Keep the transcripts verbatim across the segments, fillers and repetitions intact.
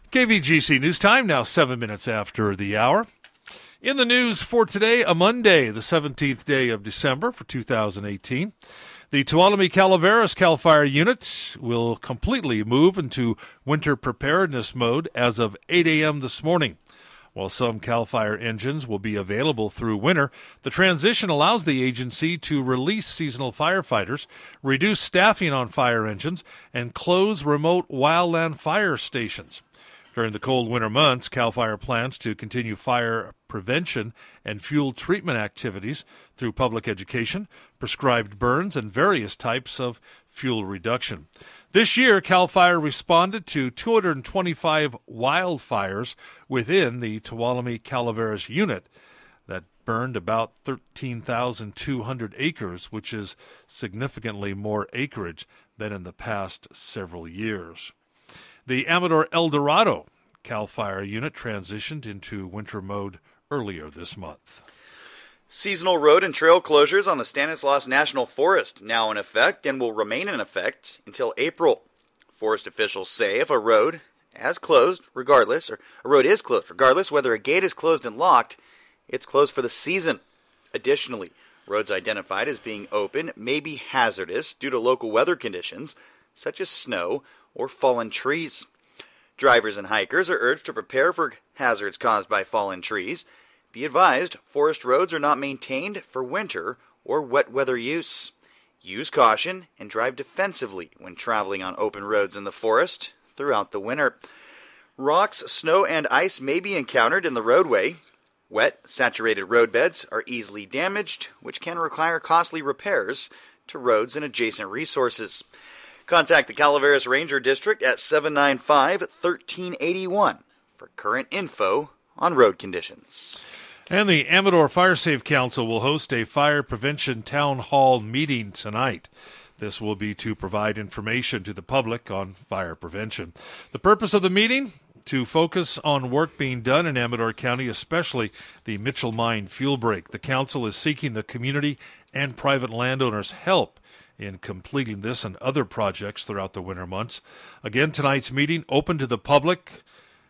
K V G C News Time, now seven minutes after the hour. In the news for today, a Monday, the seventeenth day of December for two thousand eighteen. The Tuolumne Calaveras CAL FIRE unit will completely move into winter preparedness mode as of eight a.m. this morning. While some CAL FIRE engines will be available through winter, the transition allows the agency to release seasonal firefighters, reduce staffing on fire engines, and close remote wildland fire stations. During the cold winter months, CAL FIRE plans to continue fire prevention and fuel treatment activities through public education, prescribed burns, and various types of fuel reduction. This year, CAL FIRE responded to two hundred twenty-five wildfires within the Tuolumne Calaveras unit that burned about thirteen thousand two hundred acres, which is significantly more acreage than in the past several years. The Amador El Dorado CAL FIRE unit transitioned into winter mode earlier this month. Seasonal road and trail closures on the Stanislaus National Forest now in effect and will remain in effect until April. Forest officials say if a road has closed, regardless, or a road is closed, regardless whether a gate is closed and locked, it's closed for the season. Additionally, roads identified as being open may be hazardous due to local weather conditions, such as snow or fallen trees. Drivers and hikers are urged to prepare for hazards caused by fallen trees. Be advised, forest roads are not maintained for winter or wet weather use. Use caution and drive defensively when traveling on open roads in the forest throughout the winter. Rocks, snow, and ice may be encountered in the roadway. Wet, saturated roadbeds are easily damaged, which can require costly repairs to roads and adjacent resources. Contact the Calaveras Ranger District at seven nine five, one three eight one for current info on road conditions. And the Amador Fire Safe Council will host a fire prevention town hall meeting tonight. This will be to provide information to the public on fire prevention. The purpose of the meeting? To focus on work being done in Amador County, especially the Mitchell Mine fuel break. The council is seeking the community and private landowners' help in completing this and other projects throughout the winter months. Again, tonight's meeting open to the public,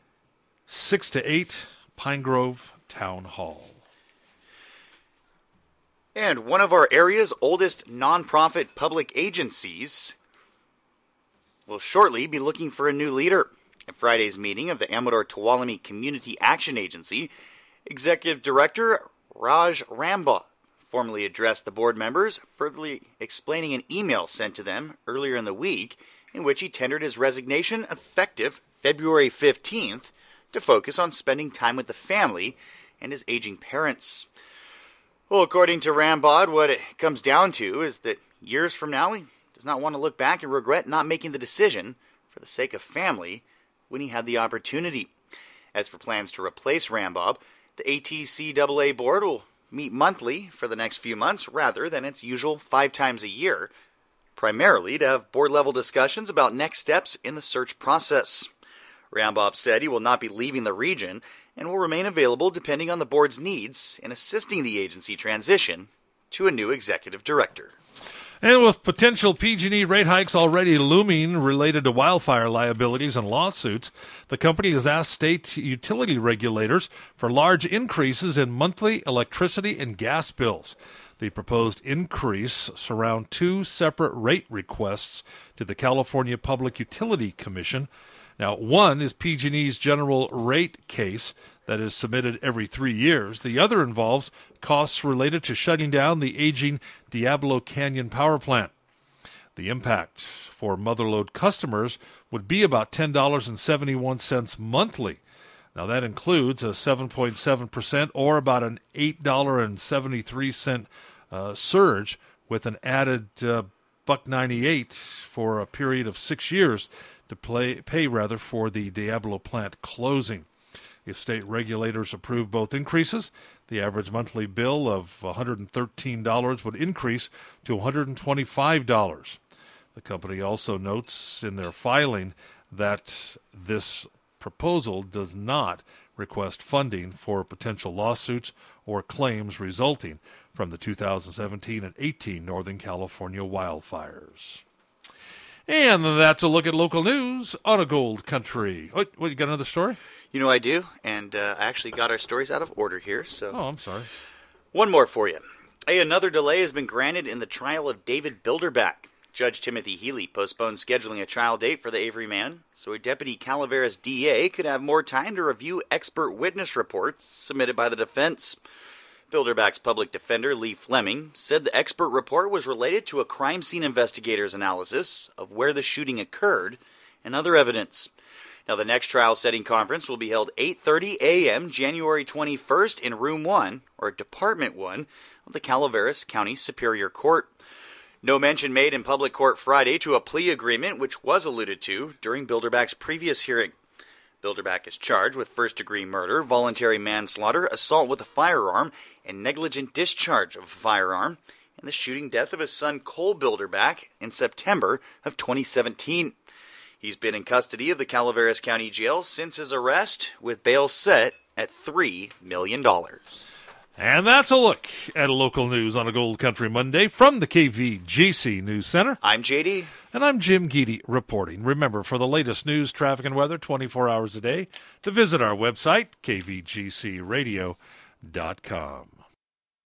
six to eight, Pine Grove Town Hall. And one of our area's oldest nonprofit public agencies will shortly be looking for a new leader. At Friday's meeting of the Amador Tuolumne Community Action Agency, Executive Director Raj Ramba formally addressed the board members, further explaining an email sent to them earlier in the week in which he tendered his resignation effective February fifteenth to focus on spending time with the family and his aging parents. Well, according to Rambod, what it comes down to is that years from now, he does not want to look back and regret not making the decision for the sake of family when he had the opportunity. As for plans to replace Rambob, the A T C A A board will meet monthly for the next few months rather than its usual five times a year, primarily to have board-level discussions about next steps in the search process. Rambob said he will not be leaving the region and will remain available depending on the board's needs in assisting the agency transition to a new executive director. And with potential P G and E rate hikes already looming related to wildfire liabilities and lawsuits, the company has asked state utility regulators for large increases in monthly electricity and gas bills. The proposed increase surrounds two separate rate requests to the California Public Utility Commission. Now, one is P G and E's general rate case that is submitted every three years. The other involves costs related to shutting down the aging Diablo Canyon power plant. The impact for Motherlode customers would be about ten dollars and seventy-one cents monthly. Now, that includes a seven point seven percent or about an eight dollars and seventy-three cents uh, surge with an added uh, buck ninety-eight for a period of six years to play, pay rather for the Diablo plant closing. If state regulators approve both increases, the average monthly bill of one hundred thirteen dollars would increase to one hundred twenty-five dollars. The company also notes in their filing that this proposal does not request funding for potential lawsuits or claims resulting from the two thousand seventeen and eighteen Northern California wildfires. And that's a look at local news on a Gold Country. What, what you got another story? You know I do, and uh, I actually got our stories out of order here. So Oh, I'm sorry. one more for you. Hey, another delay has been granted in the trial of David Bilderback. Judge Timothy Healy postponed scheduling a trial date for the Avery man, so a Deputy Calaveras D A could have more time to review expert witness reports submitted by the defense. Bilderback's public defender, Lee Fleming, said the expert report was related to a crime scene investigator's analysis of where the shooting occurred and other evidence. Now, the next trial-setting conference will be held eight thirty a.m. January twenty-first in Room one, or Department one, of the Calaveras County Superior Court. No mention made in public court Friday to a plea agreement which was alluded to during Bilderback's previous hearing. Bilderback is charged with first-degree murder, voluntary manslaughter, assault with a firearm, and negligent discharge of a firearm, and the shooting death of his son Cole Bilderback in September of twenty seventeen. He's been in custody of the Calaveras County Jail since his arrest, with bail set at three million dollars. And that's a look at local news on a Gold Country Monday from the K V G C News Center. I'm J D. And I'm Jim Geedy reporting. Remember, for the latest news, traffic, and weather twenty-four hours a day, to visit our website, k v g c radio dot com.